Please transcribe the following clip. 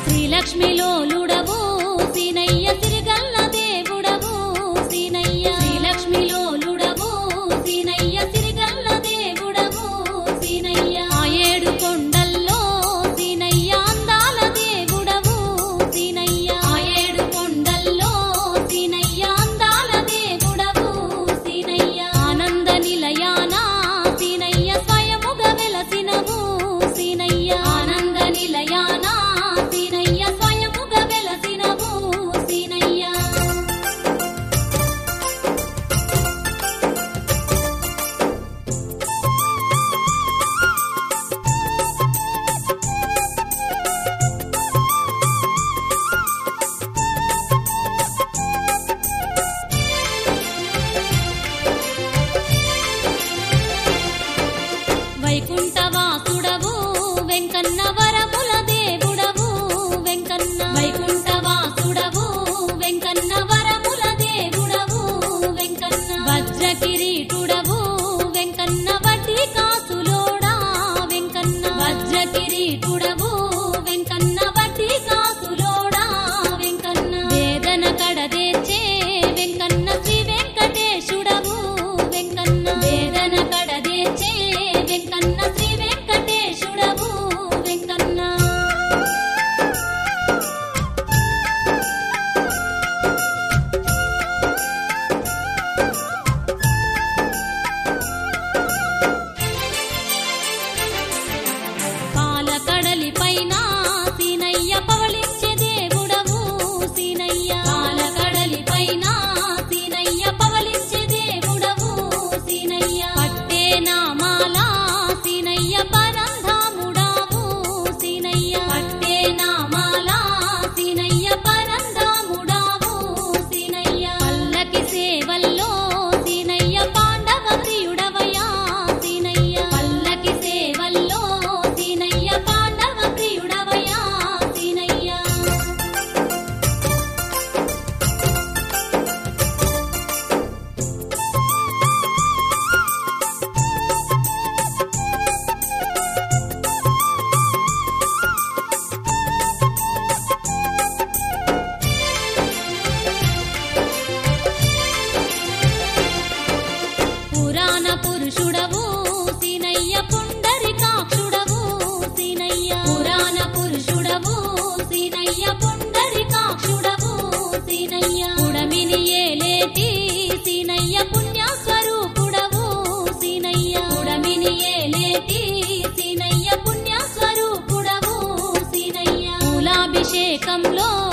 శ్రీలక్ష్మిలోలుడవు సీనయ్య సిరిగల్ల దేవుడవు సీనయ్య శ్రీలక్ష్మిలోలుడవు సీనయ్య సిరిగల్ల దేవుడవు సీనయ్య ఆ ఏడు కొండల్లో సీనయ్య అందాల దేవుడవు సీనయ్య ఆ ఏడు కొండల్లో సీనయ్య అందాల దేవుడవు సీనయ్య ఆనంద నిలయాన సీనయ్య స్వయముగా వెలసినవు సీనయ్య ఆనంద నిలయాన సీనయ్య స్వయముగా వెలసినవు సీనయ్య వైకుంఠవాసుడవు వెంకన్న వరముల దేవుడవు వెంకన్న వైకుంఠవాసుడవు వెంకన్న వరముల దేవుడవు వెంకన్న వజ్ర కిరీటుడవు వెంకన్న వడ్డీ కాసులోడా వెంకన్న వజ్ర కిరీటుడవు వెంకన్న వడ్డీ కాసులోడా వెంకన్న వేదన కడదేర్చే వెంకన్న శ్రీ వెంకటేశుడవు వెంకన్న వేదన కడదేర్చే వెంకన్న శ్రీ వెంకటేశుడవు వెంకన్న పాలకడలి పైన సీనయ్య పవళించే దేవుడవు సీనయ్య పాలకడలి పైన సీనయ్య పవళించే దేవుడవు సీనయ్య పట్టే నామాల సీనయ్య పరంధాముడావు సీనయ్య పట్టే నామాల సీనయ్య పరంధాముడావు సీనయ్య పల్లకి సేవల్లో సీనయ్య పాండవ ప్రియుడవయా సీనయ్య పల్లకి సేవల్లో సీనయ్య పాండవ ప్రియుడవయా సీనయ్య పురాణ పురుషుడవు సీనయ్య పుండరీకాక్షుడవు సీనయ్య పురాణ పురుషుడవు సీనయ్య పుండరీకాక్షుడవు సీనయ్య పుడమిని ఏలేటి సీనయ్య పుణ్యస్వరూపుడవు సీనయ్య పుడమిని ఏలేటి సీనయ్య పుణ్యస్వరూపుడవు సీనయ్య మూలాభిషేకంలో